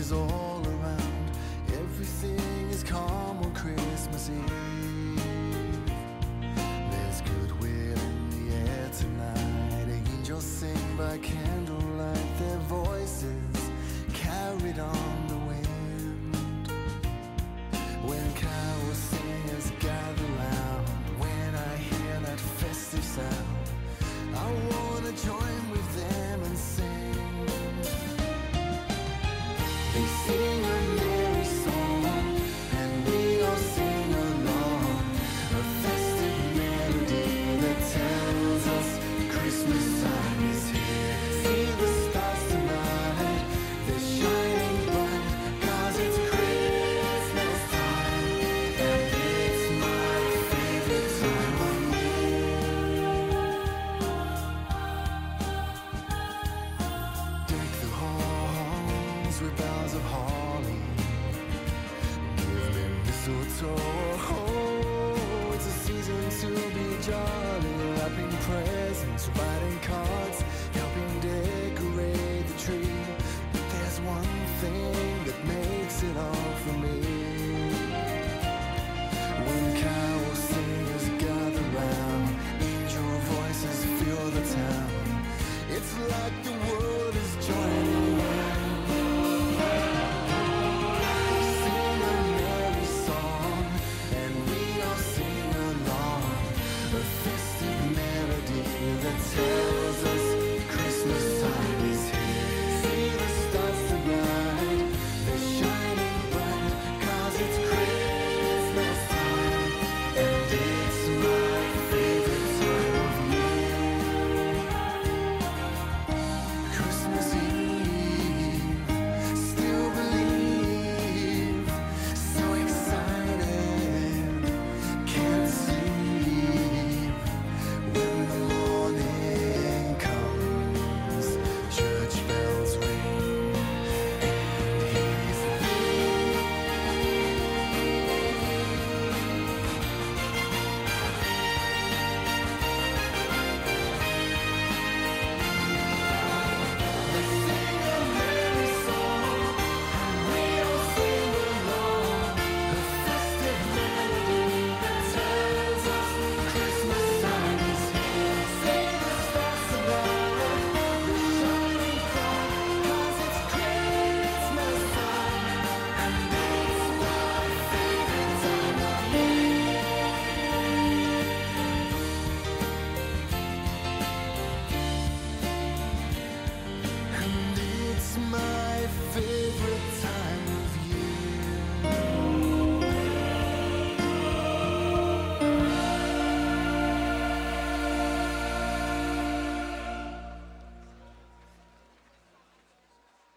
is all around. Everything is calm on Christmas Eve. There's goodwill in the air tonight. Angels sing by candlelight, their voices carried on the wind. When carol singers gather round, when I hear that festive sound, I wanna join with them and sing. They sing a merry song, and we all sing along, a festive melody that tells us Christmas time is here. See the stars tonight, they're shining bright, 'cause it's Christmas time, and it's my favorite time of year. Deck the halls with